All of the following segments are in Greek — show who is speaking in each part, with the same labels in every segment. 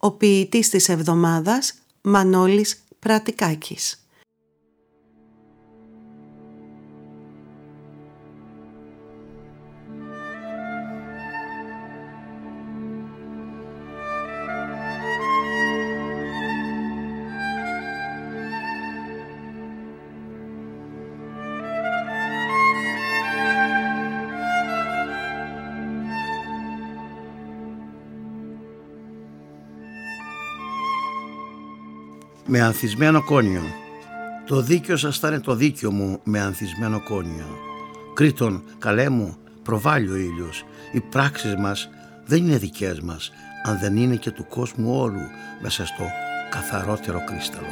Speaker 1: ο ποιητής της εβδομάδας Μανώλης Πρατικάκης.
Speaker 2: Με ανθισμένο κόνιο. Το δίκιο σας θα είναι το δίκιο μου με ανθισμένο κόνιο. Κρήτον, καλέ μου, προβάλλει ο ήλιος. Οι πράξεις μας δεν είναι δικές μας, αν δεν είναι και του κόσμου όλου μέσα στο καθαρότερο κρίσταλο.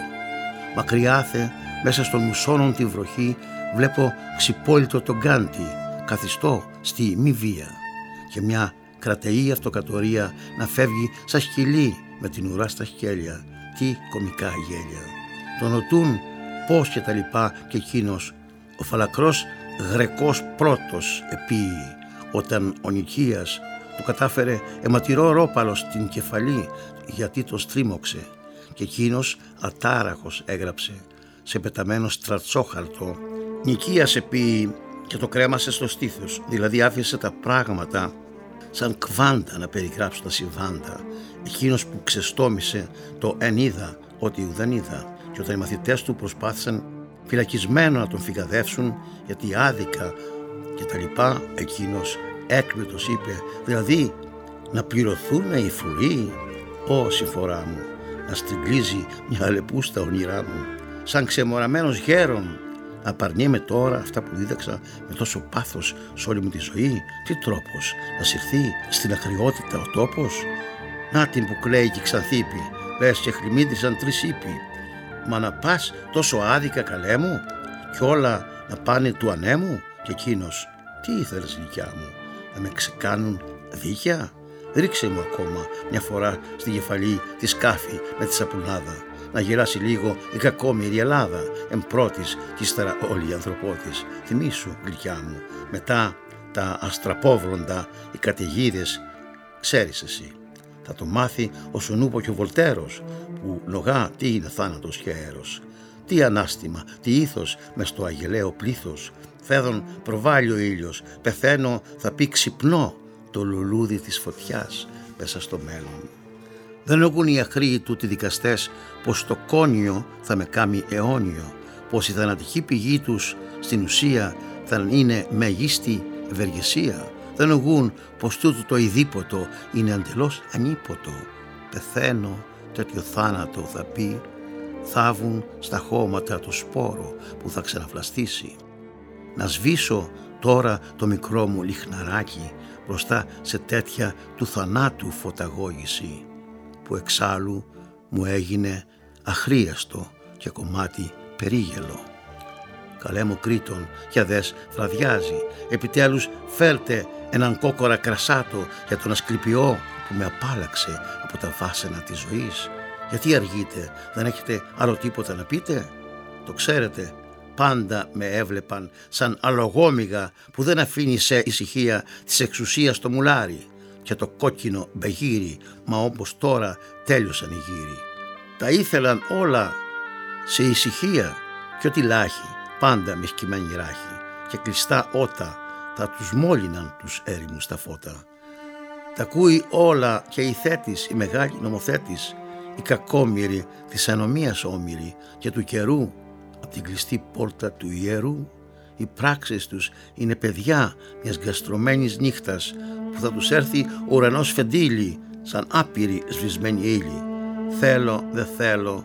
Speaker 2: Μακριάθε, μέσα στον μουσώνον τη βροχή, βλέπω ξυπόλυτο τον Γκάντι, καθιστό στη μη βία. Και μια κρατεή αυτοκρατορία να φεύγει σαν σκυλί με την ουρά στα χέλια. Τι κομικά γέλια. Τον ρωτούν πώς και τα λοιπά, και εκείνος ο φαλακρός Γρεκός πρώτος επίη, όταν ο Νικίας του κατάφερε αιματηρό ρόπαλο στην κεφαλή γιατί το στρίμωξε, και εκείνος ατάραχος έγραψε σε πεταμένο στρατσόχαρτο Νικίας επίη, και το κρέμασε στο στήθος, δηλαδή άφησε τα πράγματα σαν κβάντα να περιγράψουν τα συμβάντα. Εκείνος που ξεστόμησε το «εν είδα ότι ουδέν είδα», και όταν οι μαθητές του προσπάθησαν φυλακισμένο να τον φυγαδεύσουν γιατί άδικα και τα λοιπά, εκείνος έκπληκτος είπε, δηλαδή να πληρωθούν οι φρουροί, «Ω συμφορά μου, να στριγκλίζει μια αλεπού στα όνειρά μου, σαν ξεμοραμένος γέρον, να παρνιέμαι τώρα αυτά που δίδαξα με τόσο πάθος σε όλη μου τη ζωή. Τι τρόπος να συρθεί στην ακριότητα ο τόπος? Να την που κλαίει και ξανθύπη, λες και χλιμίδισαν τρεις ύποι. Μα να πας τόσο άδικα, καλέ μου, κι όλα να πάνε του ανέμου?» Και εκείνος, τι ήθελες γλυκιά μου, να με ξεκάνουν δίκαια? Ρίξε μου ακόμα μια φορά στη κεφαλή τη σκάφη με τη σαπουνάδα, να γελάσει λίγο η κακόμοιρη Ελλάδα, εμπρότης κι ύστερα όλη η ανθρωπότης. Θυμήσου γλυκιά μου, μετά τα αστραπόβροντα, οι καταιγίδες, ξέρεις εσύ. Θα το μάθει ο Σονούπο και ο Βολτέρος, που λογά τι είναι θάνατος και αέρος. Τι ανάστημα, τι ήθος μες στο αγελαίο πλήθος. Φέδων προβάλλει ο ήλιος, πεθαίνω θα πει ξυπνώ το λουλούδι της φωτιάς μέσα στο μέλλον. Δεν έχουν οι αχροί τούτοι δικαστές πως το κόνιο θα με κάμει αιώνιο, πως η θανατική πηγή τους στην ουσία θα είναι μεγίστη ευεργεσία. Δεν ογούν πως τούτο το ειδίποτο είναι αντελώς ανίποτο. Πεθαίνω, τέτοιο θάνατο θα πει, θάβουν στα χώματα το σπόρο που θα ξαναφλαστήσει. Να σβήσω τώρα το μικρό μου λιχναράκι μπροστά σε τέτοια του θανάτου φωταγώγηση, που εξάλλου μου έγινε αχρίαστο και κομμάτι περίγελο. Καλέ μου Κρήτον, για δες βραδιάζει, επιτέλους φέρτε έναν κόκορα κρασάτο για τον Ασκληπιό που με απάλαξε από τα βάσανα της ζωής. Γιατί αργείτε, δεν έχετε άλλο τίποτα να πείτε? Το ξέρετε, πάντα με έβλεπαν σαν αλογόμηγα που δεν αφήνει σε ησυχία της εξουσίας το μουλάρι και το κόκκινο μπεγύρι, μα όπως τώρα τέλειωσαν οι γύροι. Τα ήθελαν όλα σε ησυχία και ό,τι λάχει πάντα με σκυμμένη ράχη, και κλειστά ότα θα τους μόλυναν τους έρημους τα φώτα. Τα ακούει όλα και η θέτης, η μεγάλη νομοθέτης, η κακόμοιρη της ανομίας όμοιρη και του καιρού από την κλειστή πόρτα του ιερού. Οι πράξεις τους είναι παιδιά μιας γκαστρωμένης νύχτας που θα τους έρθει ο ουρανός φεντίλι σαν άπειρη σβησμένη ύλη. Θέλω, δεν θέλω,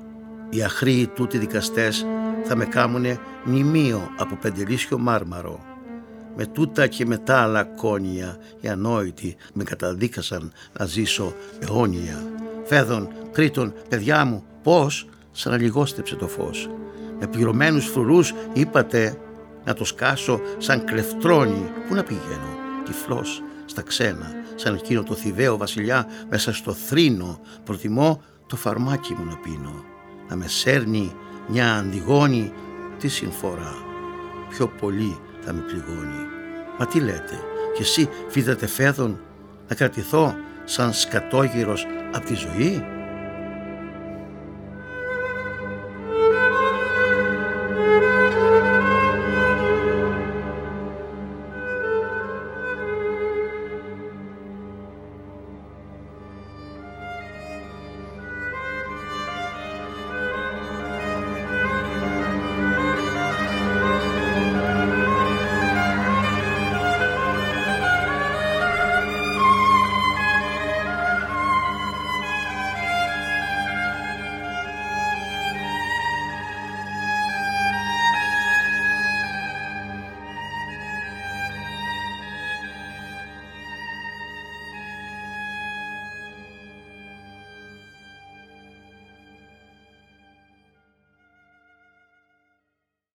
Speaker 2: οι αχροί τούτοι δικαστές θα με κάμουνε μνημείο από πεντελίσιο μάρμαρο. Με τούτα και με τα άλλα κόνια οι ανόητοι με καταδίκασαν να ζήσω αιώνια. Φέδων, Κρήτον, παιδιά μου, πώς? Σαν να λιγόστεψε το φως. Με πληρωμένους φρουρούς είπατε να το σκάσω σαν κλεφτρόνι. Πού να πηγαίνω, τυφλός στα ξένα, σαν εκείνο το θηβαίο βασιλιά μέσα στο θρήνο. Προτιμώ το φαρμάκι μου να πίνω, να με σέρνει μια αντιγόνη. Τι συμφορά, πιο πολύ θα με πληγώνει. Μα τι λέτε, κι εσύ φίδατε Φέδων, να κρατηθώ σαν σκατόγυρος απ' τη ζωή?